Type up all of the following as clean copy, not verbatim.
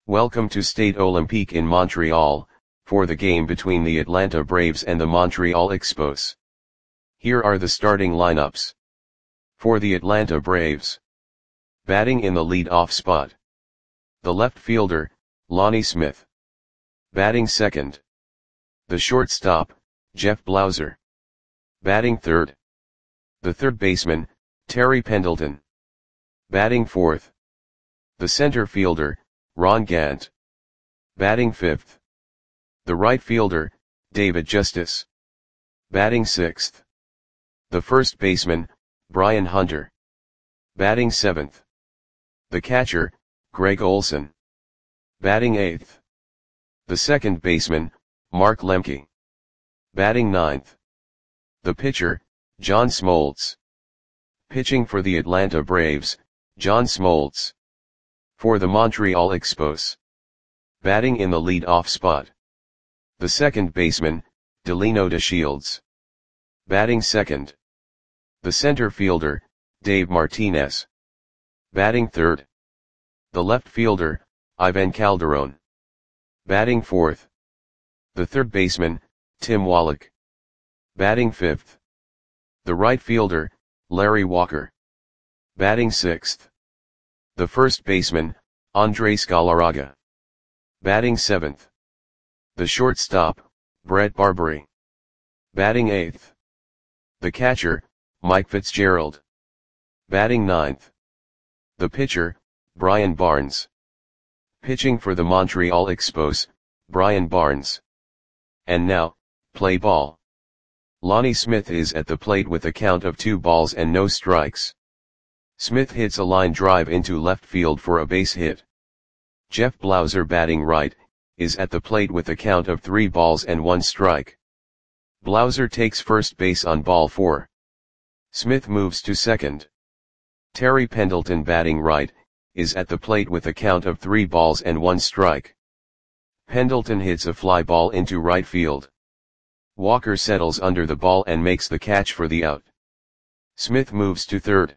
Welcome to Stade Olympique in Montreal, for the game between the Atlanta Braves and the Montreal Expos. Here are the starting lineups. For the Atlanta Braves. Batting in the lead-off spot. The left fielder, Lonnie Smith. Batting second. The shortstop, Jeff Blauser. Batting third. The third baseman, Terry Pendleton. Batting fourth. The center fielder, Ron Gant. Batting fifth. The right fielder, David Justice. Batting sixth. The first baseman, Brian Hunter. Batting seventh. The catcher, Greg Olson. Batting eighth. The second baseman, Mark Lemke. Batting ninth. The pitcher, John Smoltz. Pitching for the Atlanta Braves, John Smoltz. For the Montreal Expos. Batting in the lead-off spot. The second baseman, Delino DeShields. Batting second. The center fielder, Dave Martinez. Batting third. The left fielder, Ivan Calderon. Batting fourth. The third baseman, Tim Wallach. Batting fifth. The right fielder, Larry Walker. Batting sixth. The first baseman, Andres Galarraga. Batting seventh. The shortstop, Brett Barbary. Batting eighth. The catcher, Mike Fitzgerald. Batting ninth. The pitcher, Brian Barnes. Pitching for the Montreal Expos, Brian Barnes. And now, play ball. Lonnie Smith is at the plate with a count of 2 balls and no strikes. Smith hits a line drive into left field for a base hit. Jeff Blauser, batting right, is at the plate with a count of 3 balls and 1 strike. Blauser takes first base on ball 4. Smith moves to second. Terry Pendleton, batting right, is at the plate with a count of 3 balls and 1 strike. Pendleton hits a fly ball into right field. Walker settles under the ball and makes the catch for the out. Smith moves to third.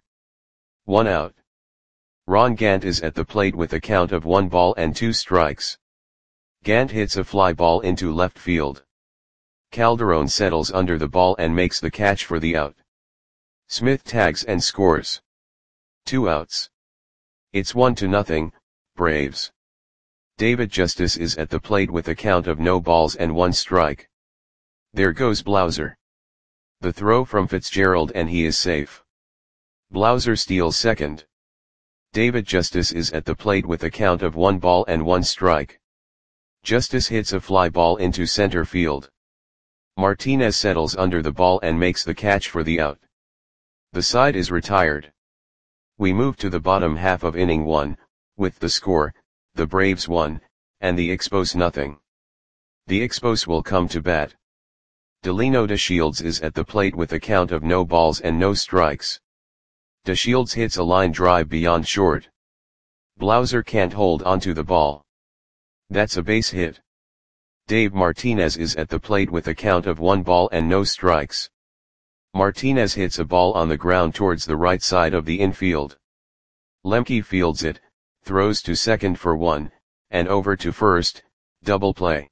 1 out. Ron Gant is at the plate with a count of 1 ball and 2 strikes. Gant hits a fly ball into left field. Calderon settles under the ball and makes the catch for the out. Smith tags and scores. 2 outs. It's 1-0, Braves. David Justice is at the plate with a count of no balls and 1 strike. There goes Blauser. The throw from Fitzgerald and he is safe. Blauser steals second. David Justice is at the plate with a count of 1 ball and 1 strike. Justice hits a fly ball into center field. Martinez settles under the ball and makes the catch for the out. The side is retired. We move to the bottom half of inning 1, with the score, the Braves 1, and the Expos 0. The Expos will come to bat. Delino DeShields is at the plate with a count of no balls and no strikes. DeShields hits a line drive beyond short. Blauser can't hold onto the ball. That's a base hit. Dave Martinez is at the plate with a count of 1 ball and no strikes. Martinez hits a ball on the ground towards the right side of the infield. Lemke fields it, throws to second for 1, and over to first, double play.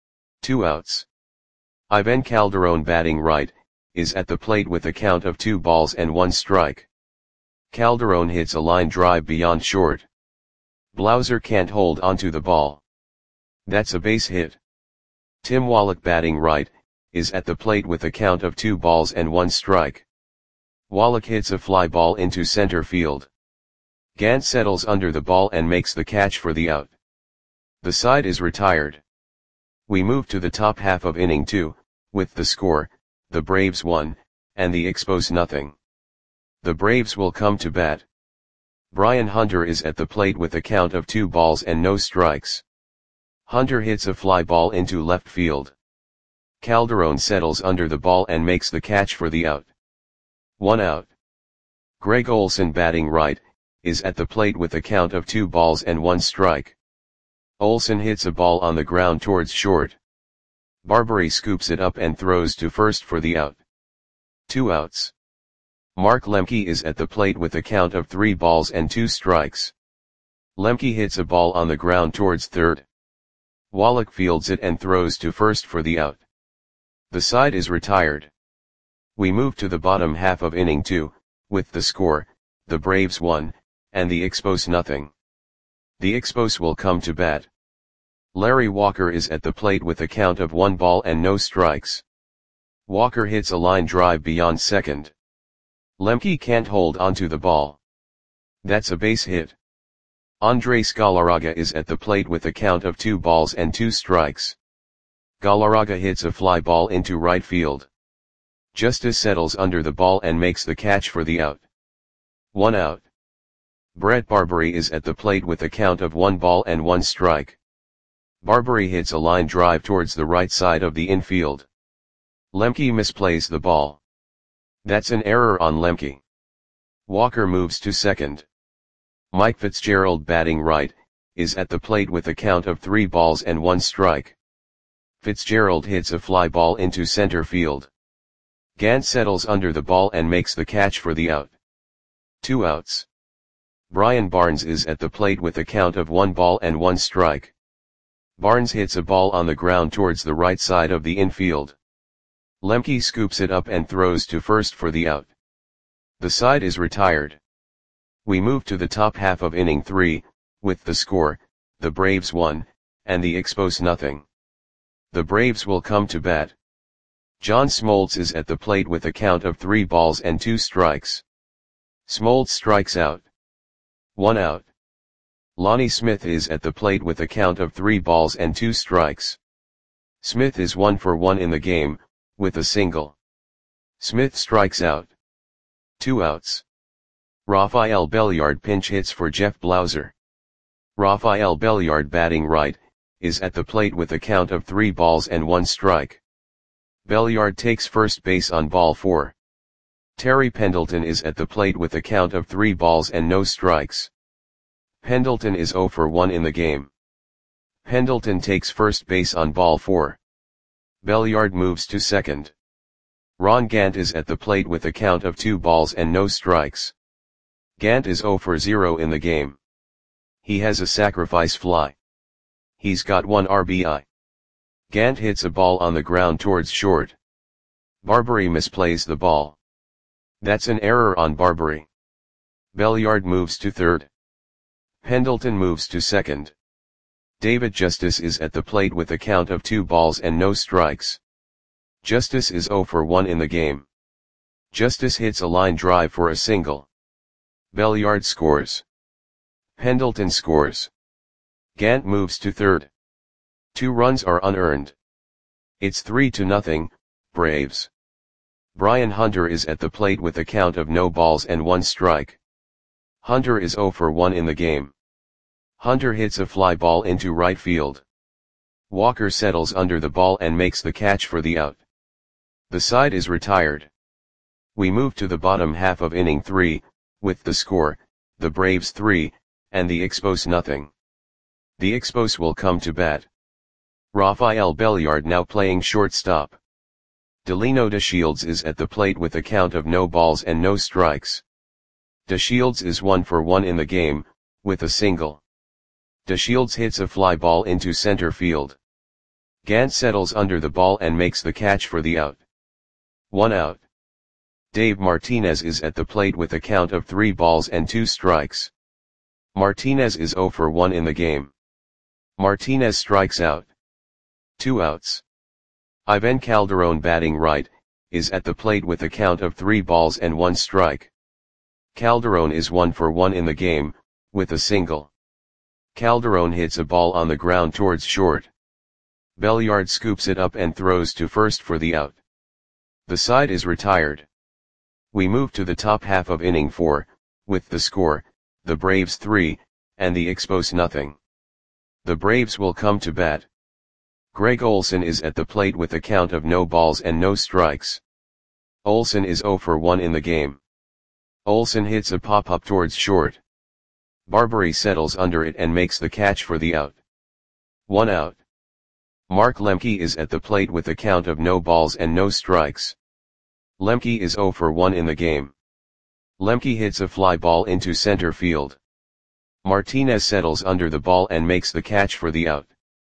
2 outs. Ivan Calderon, batting right, is at the plate with a count of 2 balls and 1 strike. Calderon hits a line drive beyond short. Blauser can't hold onto the ball. That's a base hit. Tim Wallach, batting right, is at the plate with a count of 2 balls and 1 strike. Wallach hits a fly ball into center field. Gant settles under the ball and makes the catch for the out. The side is retired. We move to the top half of inning 2, with the score, the Braves 1, and the Expos 0. The Braves will come to bat. Brian Hunter is at the plate with a count of 2 balls and no strikes. Hunter hits a fly ball into left field. Calderon settles under the ball and makes the catch for the out. 1 out. Greg Olson, batting right, is at the plate with a count of 2 balls and 1 strike. Olson hits a ball on the ground towards short. Barbary scoops it up and throws to first for the out. 2 outs. Mark Lemke is at the plate with a count of 3 balls and 2 strikes. Lemke hits a ball on the ground towards third. Wallach fields it and throws to first for the out. The side is retired. We move to the bottom half of inning 2, with the score, the Braves 1, and the Expos nothing. The Expos will come to bat. Larry Walker is at the plate with a count of 1 ball and no strikes. Walker hits a line drive beyond second. Lemke can't hold onto the ball. That's a base hit. Andres Galarraga is at the plate with a count of 2 balls and 2 strikes. Galarraga hits a fly ball into right field. Justice settles under the ball and makes the catch for the out. 1 out. Brett Barbary is at the plate with a count of 1 ball and 1 strike. Barbary hits a line drive towards the right side of the infield. Lemke misplays the ball. That's an error on Lemke. Walker moves to second. Mike Fitzgerald, batting right, is at the plate with a count of 3 balls and 1 strike. Fitzgerald hits a fly ball into center field. Gant settles under the ball and makes the catch for the out. 2 outs. Brian Barnes is at the plate with a count of 1 ball and 1 strike. Barnes hits a ball on the ground towards the right side of the infield. Lemke scoops it up and throws to first for the out. The side is retired. We move to the top half of inning 3, with the score, the Braves 1, and the Expos nothing. The Braves will come to bat. John Smoltz is at the plate with a count of 3 balls and 2 strikes. Smoltz strikes out. 1 out. Lonnie Smith is at the plate with a count of 3 balls and 2 strikes. Smith is 1 for 1 in the game, with a single. Smith strikes out. 2 outs. Rafael Belliard pinch hits for Jeff Blauser. Rafael Belliard, batting right, is at the plate with a count of 3 balls and 1 strike. Belliard takes first base on ball 4. Terry Pendleton is at the plate with a count of 3 balls and no strikes. Pendleton is 0 for 1 in the game. Pendleton takes first base on ball 4. Belliard moves to second. Ron Gant is at the plate with a count of 2 balls and no strikes. Gant is 0 for 0 in the game. He has a sacrifice fly. He's got 1 RBI. Gant hits a ball on the ground towards short. Barbary misplays the ball. That's an error on Barbary. Belliard moves to third. Pendleton moves to second. David Justice is at the plate with a count of 2 balls and no strikes. Justice is 0 for 1 in the game. Justice hits a line drive for a single. Belliard scores. Pendleton scores. Gant moves to third. 2 runs are unearned. It's 3-0, Braves. Brian Hunter is at the plate with a count of no balls and 1 strike. Hunter is 0 for 1 in the game. Hunter hits a fly ball into right field. Walker settles under the ball and makes the catch for the out. The side is retired. We move to the bottom half of inning 3, with the score, the Braves 3, and the Expos nothing. The Expos will come to bat. Rafael Belliard now playing shortstop. Delino DeShields is at the plate with a count of no balls and no strikes. DeShields is 1 for 1 in the game, with a single. DeShields hits a fly ball into center field. Gant settles under the ball and makes the catch for the out. 1 out. Dave Martinez is at the plate with a count of 3 balls and 2 strikes. Martinez is 0 for 1 in the game. Martinez strikes out. 2 outs. Ivan Calderon, batting right, is at the plate with a count of 3 balls and 1 strike. Calderon is 1 for 1 in the game, with a single. Calderon hits a ball on the ground towards short. Belliard scoops it up and throws to first for the out. The side is retired. We move to the top half of inning 4, with the score, the Braves 3, and the Expos nothing. The Braves will come to bat. Greg Olson is at the plate with a count of no balls and no strikes. Olson is 0 for 1 in the game. Olson hits a pop-up towards short. Barbary settles under it and makes the catch for the out. 1 out. Mark Lemke is at the plate with a count of no balls and no strikes. Lemke is 0 for 1 in the game. Lemke hits a fly ball into center field. Martinez settles under the ball and makes the catch for the out.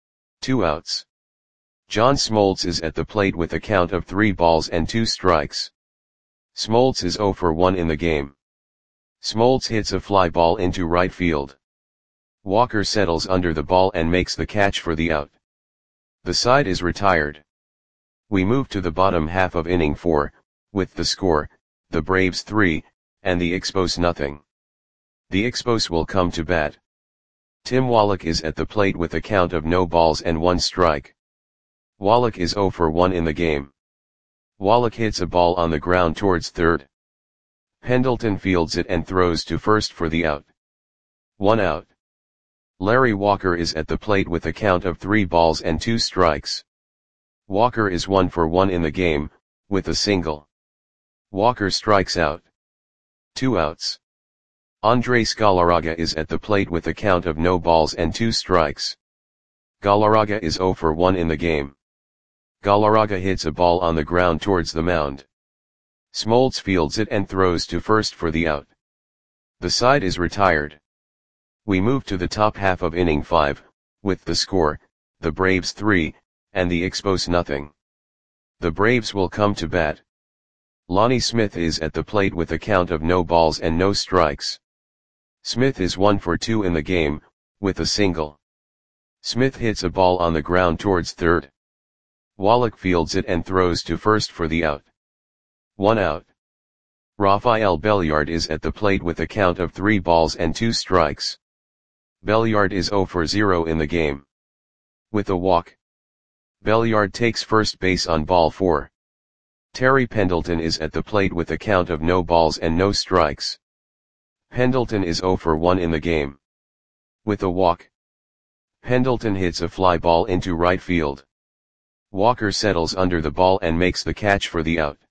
2 outs. John Smoltz is at the plate with a count of 3 balls and 2 strikes. Smoltz is 0 for 1 in the game. Smoltz hits a fly ball into right field. Walker settles under the ball and makes the catch for the out. The side is retired. We move to the bottom half of inning 4, with the score, the Braves 3, and the Expos nothing. The Expos will come to bat. Tim Wallach is at the plate with a count of no balls and 1 strike. Wallach is 0 for 1 in the game. Wallach hits a ball on the ground towards third. Pendleton fields it and throws to first for the out. 1 out. Larry Walker is at the plate with a count of 3 balls and 2 strikes. Walker is 1 for 1 in the game, with a single. Walker strikes out. 2 outs. Andres Galarraga is at the plate with a count of no balls and 2 strikes. Galarraga is 0 for 1 in the game. Galarraga hits a ball on the ground towards the mound. Smoltz fields it and throws to first for the out. The side is retired. We move to the top half of inning 5, with the score, the Braves 3, and the Expos nothing. The Braves will come to bat. Lonnie Smith is at the plate with a count of no balls and no strikes. Smith is 1 for 2 in the game, with a single. Smith hits a ball on the ground towards third. Wallach fields it and throws to first for the out. 1 out. Rafael Belliard is at the plate with a count of 3 balls and 2 strikes. Belliard is 0 for 0 in the game. With a walk. Belliard takes first base on ball 4. Terry Pendleton is at the plate with a count of no balls and no strikes. Pendleton is 0 for 1 in the game. With a walk. Pendleton hits a fly ball into right field. Walker settles under the ball and makes the catch for the out.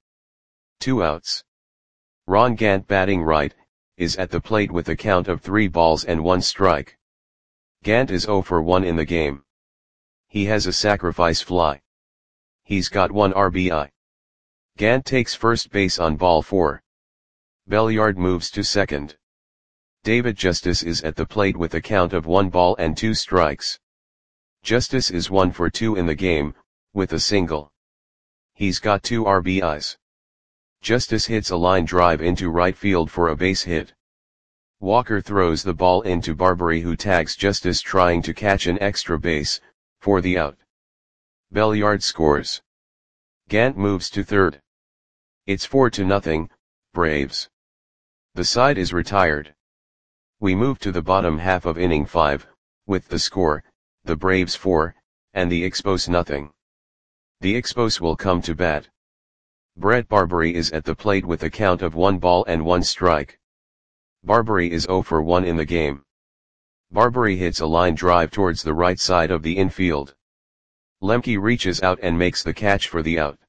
2 outs. Ron Gant batting right, is at the plate with a count of 3 balls and 1 strike. Gant is 0 for 1 in the game. He has a sacrifice fly. He's got 1 RBI. Gant takes first base on ball 4. Belliard moves to second. David Justice is at the plate with a count of 1 ball and 2 strikes. Justice is 1 for 2 in the game, with a single. He's got 2 RBIs. Justice hits a line drive into right field for a base hit. Walker throws the ball into Barbary, who tags Justice trying to catch an extra base, for the out. Belliard scores. Gant moves to third. It's 4-0, Braves. The side is retired. We move to the bottom half of inning 5, with the score, the Braves 4, and the Expos nothing. The Expos will come to bat. Brett Barbary is at the plate with a count of 1 ball and 1 strike. Barbary is 0 for 1 in the game. Barbary hits a line drive towards the right side of the infield. Lemke reaches out and makes the catch for the out.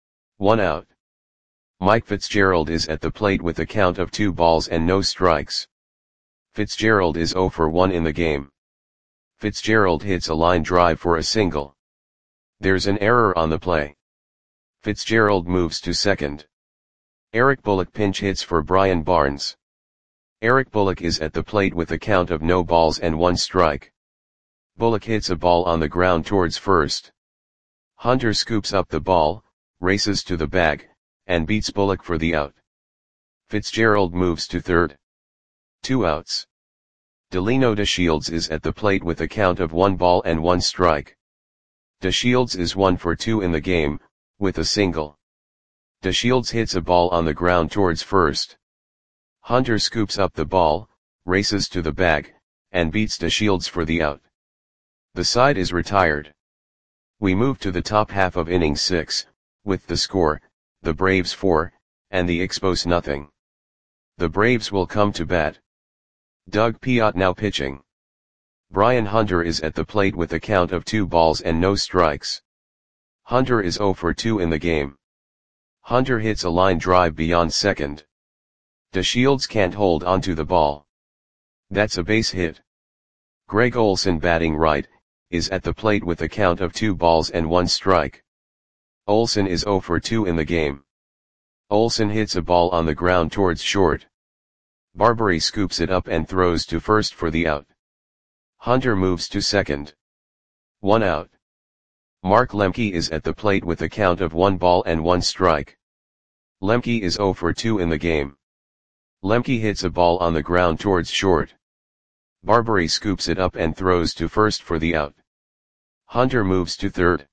1 out. Mike Fitzgerald is at the plate with a count of 2 balls and no strikes. Fitzgerald is 0 for 1 in the game. Fitzgerald hits a line drive for a single. There's an error on the play. Fitzgerald moves to second. Eric Bullock pinch hits for Brian Barnes. Eric Bullock is at the plate with a count of no balls and 1 strike. Bullock hits a ball on the ground towards first. Hunter scoops up the ball, races to the bag, and beats Bullock for the out. Fitzgerald moves to third. 2 outs. Delino DeShields is at the plate with a count of 1 ball and 1 strike. DeShields is 1 for 2 in the game, with a single. DeShields hits a ball on the ground towards first. Hunter scoops up the ball, races to the bag, and beats DeShields for the out. The side is retired. We move to the top half of inning 6, with the score, the Braves 4, and the Expos nothing. The Braves will come to bat. Doug Piott now pitching. Brian Hunter is at the plate with a count of 2 balls and no strikes. Hunter is 0 for 2 in the game. Hunter hits a line drive beyond second. DeShields can't hold onto the ball. That's a base hit. Greg Olson batting right, is at the plate with a count of 2 balls and 1 strike. Olson is 0 for 2 in the game. Olson hits a ball on the ground towards short. Barbary scoops it up and throws to first for the out. Hunter moves to second. 1 out. Mark Lemke is at the plate with a count of 1 ball and 1 strike. Lemke is 0 for 2 in the game. Lemke hits a ball on the ground towards short. Barbary scoops it up and throws to first for the out. Hunter moves to third.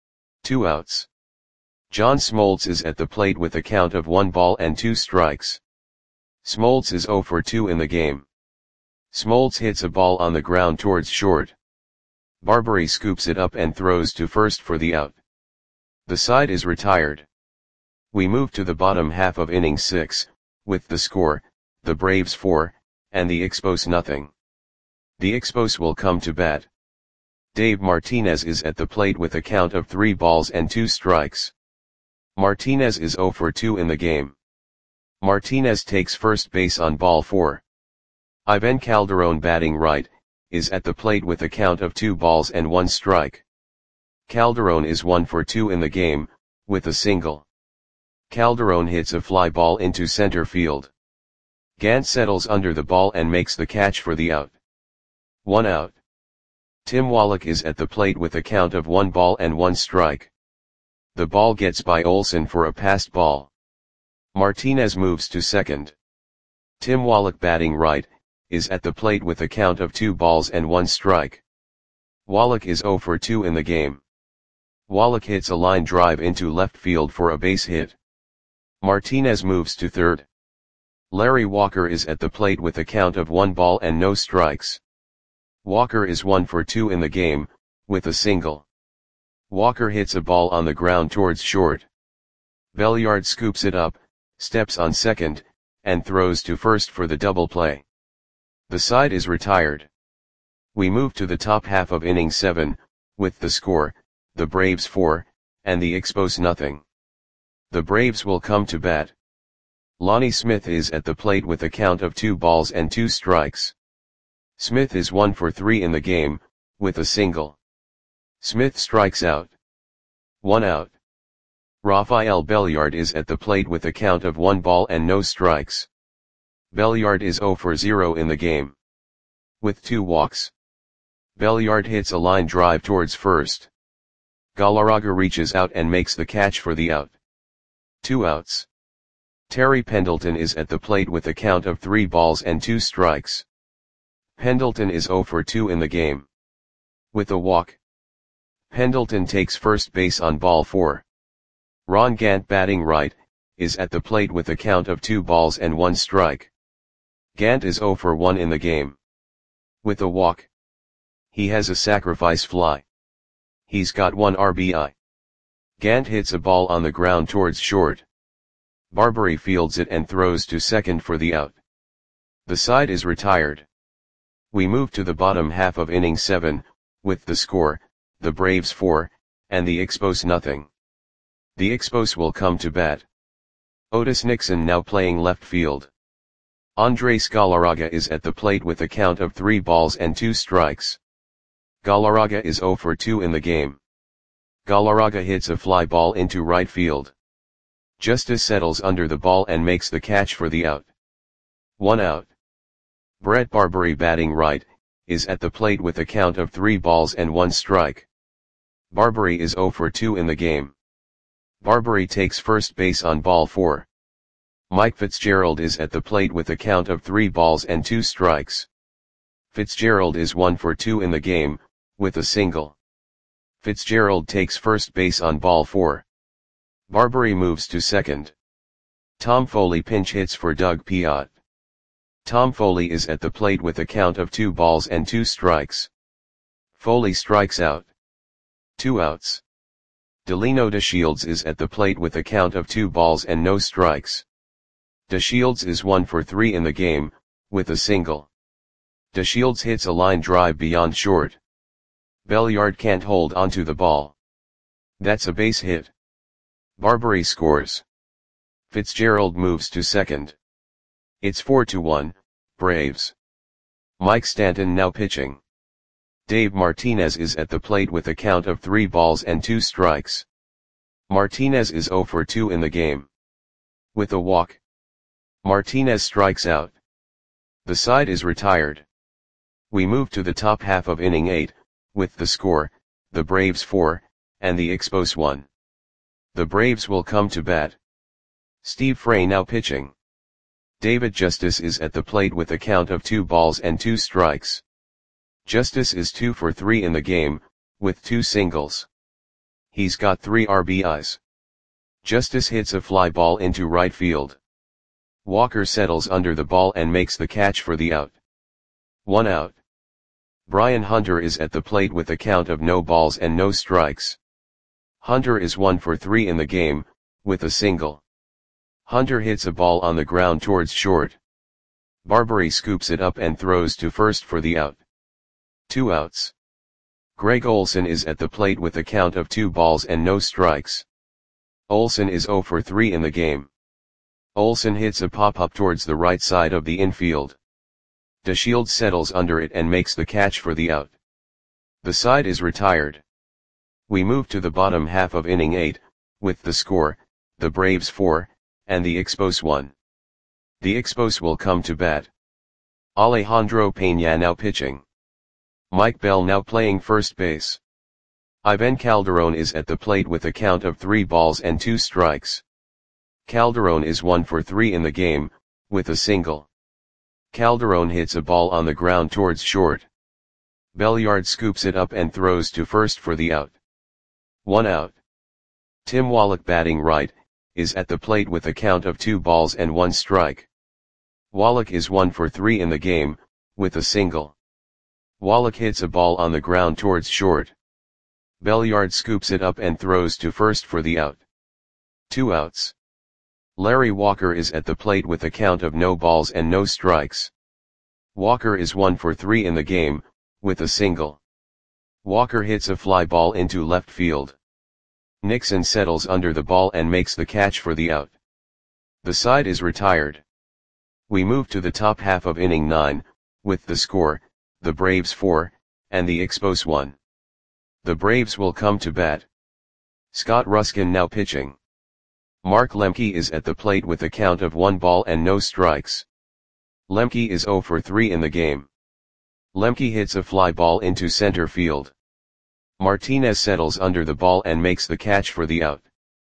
2 outs. John Smoltz is at the plate with a count of 1 ball and 2 strikes. Smoltz is 0 for 2 in the game. Smoltz hits a ball on the ground towards short. Barbary scoops it up and throws to first for the out. The side is retired. We move to the bottom half of inning 6, with the score, the Braves 4, and the Expos nothing. The Expos will come to bat. Dave Martinez is at the plate with a count of 3 balls and 2 strikes. Martinez is 0 for 2 in the game. Martinez takes first base on ball 4. Ivan Calderon, batting right, is at the plate with a count of 2 balls and 1 strike. Calderon is 1 for 2 in the game, with a single. Calderon hits a fly ball into center field. Gant settles under the ball and makes the catch for the out. 1 out. Tim Wallach is at the plate with a count of 1 ball and 1 strike. The ball gets by Olson for a passed ball. Martinez moves to second. Tim Wallach, batting right, is at the plate with a count of 2 balls and 1 strike. Wallach is 0 for 2 in the game. Wallach hits a line drive into left field for a base hit. Martinez moves to third. Larry Walker is at the plate with a count of 1 ball and no strikes. Walker is 1 for 2 in the game, with a single. Walker hits a ball on the ground towards short. Belliard scoops it up, steps on second, and throws to first for the double play. The side is retired. We move to the top half of inning 7, with the score, the Braves 4, and the Expos nothing. The Braves will come to bat. Lonnie Smith is at the plate with a count of 2 balls and 2 strikes. Smith is 1 for 3 in the game, with a single. Smith strikes out. 1 out. Rafael Belliard is at the plate with a count of 1 ball and no strikes. Belliard is 0 for 0 in the game. With 2 walks. Belliard hits a line drive towards first. Galarraga reaches out and makes the catch for the out. 2 outs. Terry Pendleton is at the plate with a count of 3 balls and 2 strikes. Pendleton is 0 for 2 in the game. With a walk. Pendleton takes first base on ball 4. Ron Gant, batting right, is at the plate with a count of 2 balls and 1 strike. Gant is 0 for 1 in the game. With a walk. He has a sacrifice fly. He's got 1 RBI. Gant hits a ball on the ground towards short. Barbary fields it and throws to second for the out. The side is retired. We move to the bottom half of inning 7, with the score, the Braves 4, and the Expos nothing. The Expos will come to bat. Otis Nixon now playing left field. Andres Galarraga is at the plate with a count of 3 balls and 2 strikes. Galarraga is 0 for 2 in the game. Galarraga hits a fly ball into right field. Justice settles under the ball and makes the catch for the out. 1 out. Brett Barbary, batting right, is at the plate with a count of 3 balls and 1 strike. Barbary is 0 for 2 in the game. Barbary takes first base on ball 4. Mike Fitzgerald is at the plate with a count of 3 balls and 2 strikes. Fitzgerald is 1 for 2 in the game, with a single. Fitzgerald takes first base on ball 4. Barbary moves to second. Tom Foley pinch hits for Doug Piott. Tom Foley is at the plate with a count of 2 balls and 2 strikes. Foley strikes out. 2 outs. Delino DeShields is at the plate with a count of 2 balls and no strikes. DeShields is 1 for 3 in the game, with a single. DeShields hits a line drive beyond short. Belliard can't hold onto the ball. That's a base hit. Barbary scores. Fitzgerald moves to second. It's 4-1, Braves. Mike Stanton now pitching. Dave Martinez is at the plate with a count of 3 balls and 2 strikes. Martinez is 0 for 2 in the game. With a walk. Martinez strikes out. The side is retired. We move to the top half of inning 8, with the score, the Braves 4, and the Expos 1. The Braves will come to bat. Steve Frey now pitching. David Justice is at the plate with a count of 2 balls and 2 strikes. Justice is 2 for 3 in the game, with 2 singles. He's got 3 RBIs. Justice hits a fly ball into right field. Walker settles under the ball and makes the catch for the out. 1 out. Brian Hunter is at the plate with a count of no balls and no strikes. Hunter is 1 for 3 in the game, with a single. Hunter hits a ball on the ground towards short. Barbary scoops it up and throws to first for the out. 2 outs. Greg Olson is at the plate with a count of 2 balls and no strikes. Olson is 0 for 3 in the game. Olson hits a pop-up towards the right side of the infield. DeShields settles under it and makes the catch for the out. The side is retired. We move to the bottom half of inning 8, with the score, the Braves 4, and the Expos 1. The Expos will come to bat. Alejandro Peña now pitching. Mike Bell now playing first base. Ivan Calderon is at the plate with a count of 3 balls and 2 strikes. Calderon is 1 for 3 in the game, with a single. Calderon hits a ball on the ground towards short. Belliard scoops it up and throws to first for the out. 1 out. Tim Wallach batting right, is at the plate with a count of 2 balls and 1 strike. Wallach is 1 for 3 in the game, with a single. Wallach hits a ball on the ground towards short. Belliard scoops it up and throws to first for the out. 2 outs. Larry Walker is at the plate with a count of no balls and no strikes. Walker is 1 for 3 in the game, with a single. Walker hits a fly ball into left field. Nixon settles under the ball and makes the catch for the out. The side is retired. We move to the top half of inning 9, with the score, the Braves 4, and the Expos 1. The Braves will come to bat. Scott Ruskin now pitching. Mark Lemke is at the plate with a count of 1 ball and no strikes. Lemke is 0 for 3 in the game. Lemke hits a fly ball into center field. Martinez settles under the ball and makes the catch for the out.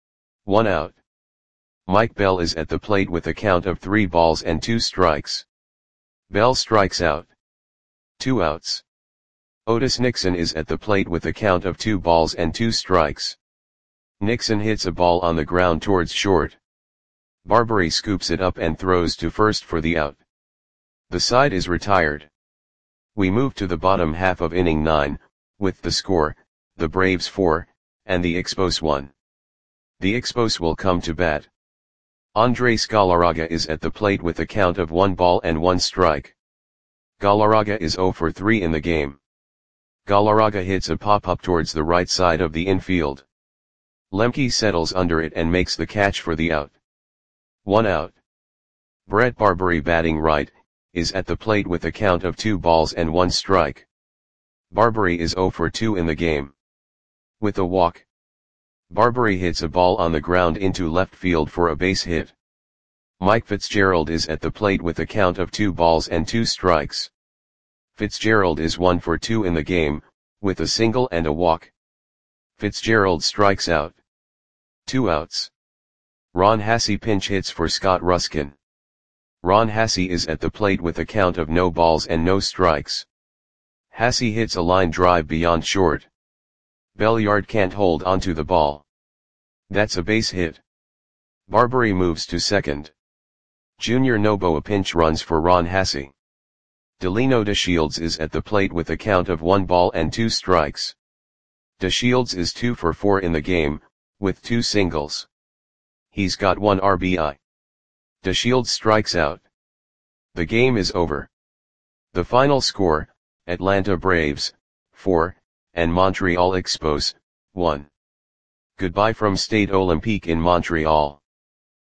1 out. Mike Bell is at the plate with a count of 3 balls and 2 strikes. Bell strikes out. 2 outs. Otis Nixon is at the plate with a count of 2 balls and 2 strikes. Nixon hits a ball on the ground towards short. Barbary scoops it up and throws to first for the out. The side is retired. We move to the bottom half of inning 9, with the score, the Braves 4, and the Expos 1. The Expos will come to bat. Andres Galarraga is at the plate with a count of 1 ball and 1 strike. Galarraga is 0 for 3 in the game. Galarraga hits a pop-up towards the right side of the infield. Lemke settles under it and makes the catch for the out. 1 out. Brett Barbary batting right, is at the plate with a count of 2 balls and 1 strike. Barbary is 0 for 2 in the game. With a walk, Barbary hits a ball on the ground into left field for a base hit. Mike Fitzgerald is at the plate with a count of 2 balls and 2 strikes. Fitzgerald is 1 for 2 in the game, with a single and a walk. Fitzgerald strikes out. 2 outs. Ron Hassey pinch hits for Scott Ruskin. Ron Hassey is at the plate with a count of no balls and no strikes. Hassey hits a line drive beyond short. Belliard can't hold onto the ball. That's a base hit. Barbary moves to second. Junior Noboa pinch runs for Ron Hassey. Delino DeShields is at the plate with a count of 1 ball and 2 strikes. DeShields is 2 for 4 in the game, with 2 singles. He's got 1 RBI. DeShields strikes out. The game is over. The final score, Atlanta Braves, 4, and Montreal Expos, 1. Goodbye from Stade Olympique in Montreal.